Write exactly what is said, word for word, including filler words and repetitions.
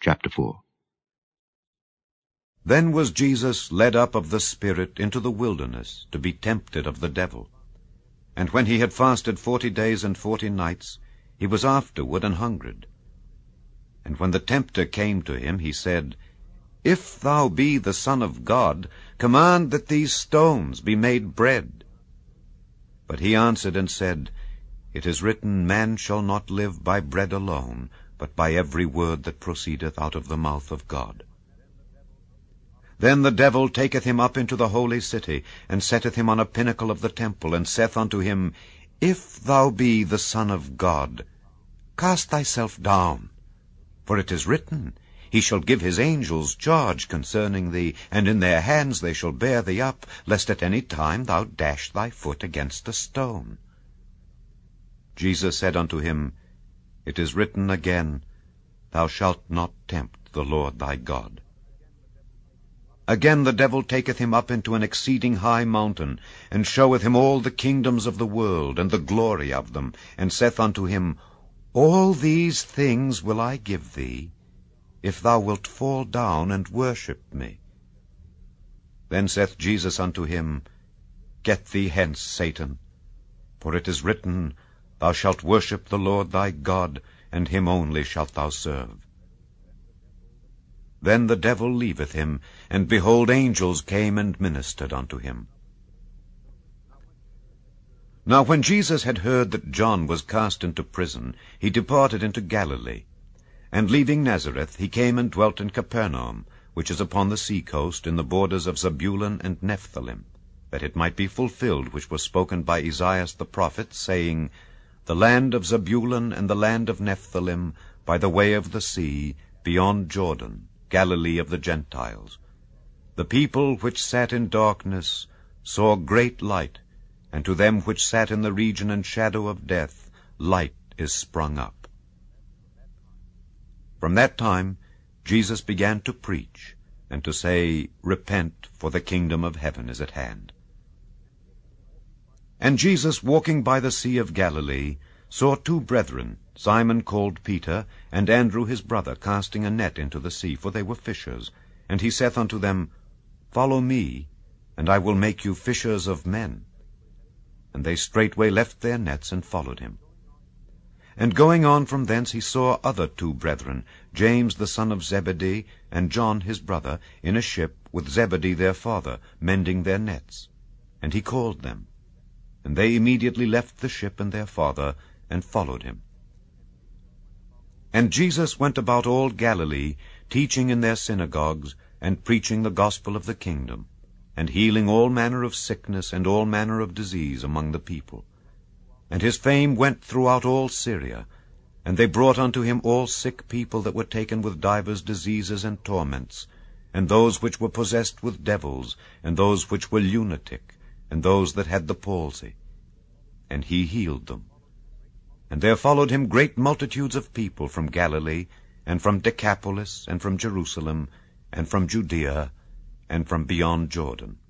Chapter four. Then was Jesus led up of the Spirit into the wilderness, to be tempted of the devil. And when he had fasted forty days and forty nights, he was afterward an hungered. And when the tempter came to him, he said, If thou be the Son of God, command that these stones be made bread. But he answered and said, It is written, Man shall not live by bread alone, but by every word that proceedeth out of the mouth of God. Then the devil taketh him up into the holy city, and setteth him on a pinnacle of the temple, and saith unto him, If thou be the Son of God, cast thyself down. For it is written, He shall give his angels charge concerning thee, and in their hands they shall bear thee up, lest at any time thou dash thy foot against a stone. Jesus said unto him, It is written again, Thou shalt not tempt the Lord thy God. Again the devil taketh him up into an exceeding high mountain, and showeth him all the kingdoms of the world, and the glory of them, and saith unto him, All these things will I give thee, if thou wilt fall down and worship me. Then saith Jesus unto him, Get thee hence, Satan, for it is written, Thou shalt worship the Lord thy God, and him only shalt thou serve. Then the devil leaveth him, and behold, angels came and ministered unto him. Now when Jesus had heard that John was cast into prison, he departed into Galilee. And leaving Nazareth, he came and dwelt in Capernaum, which is upon the sea coast, in the borders of Zebulun and Nephthalim, that it might be fulfilled which was spoken by Esaias the prophet, saying, The land of Zebulun and the land of Nephthalim, by the way of the sea, beyond Jordan, Galilee of the Gentiles. The people which sat in darkness saw great light, and to them which sat in the region and shadow of death, light is sprung up. From that time Jesus began to preach, and to say, Repent, for the kingdom of heaven is at hand. And Jesus, walking by the sea of Galilee, saw two brethren, Simon called Peter, and Andrew his brother, casting a net into the sea, for they were fishers. And he saith unto them, Follow me, and I will make you fishers of men. And they straightway left their nets, and followed him. And going on from thence he saw other two brethren, James the son of Zebedee, and John his brother, in a ship with Zebedee their father, mending their nets. And he called them. And they immediately left the ship and their father, and followed him. And Jesus went about all Galilee, teaching in their synagogues, and preaching the gospel of the kingdom, and healing all manner of sickness and all manner of disease among the people. And his fame went throughout all Syria, and they brought unto him all sick people that were taken with divers diseases and torments, and those which were possessed with devils, and those which were lunatic, and those that had the palsy. And he healed them. And there followed him great multitudes of people from Galilee, and from Decapolis, and from Jerusalem, and from Judea, and from beyond Jordan.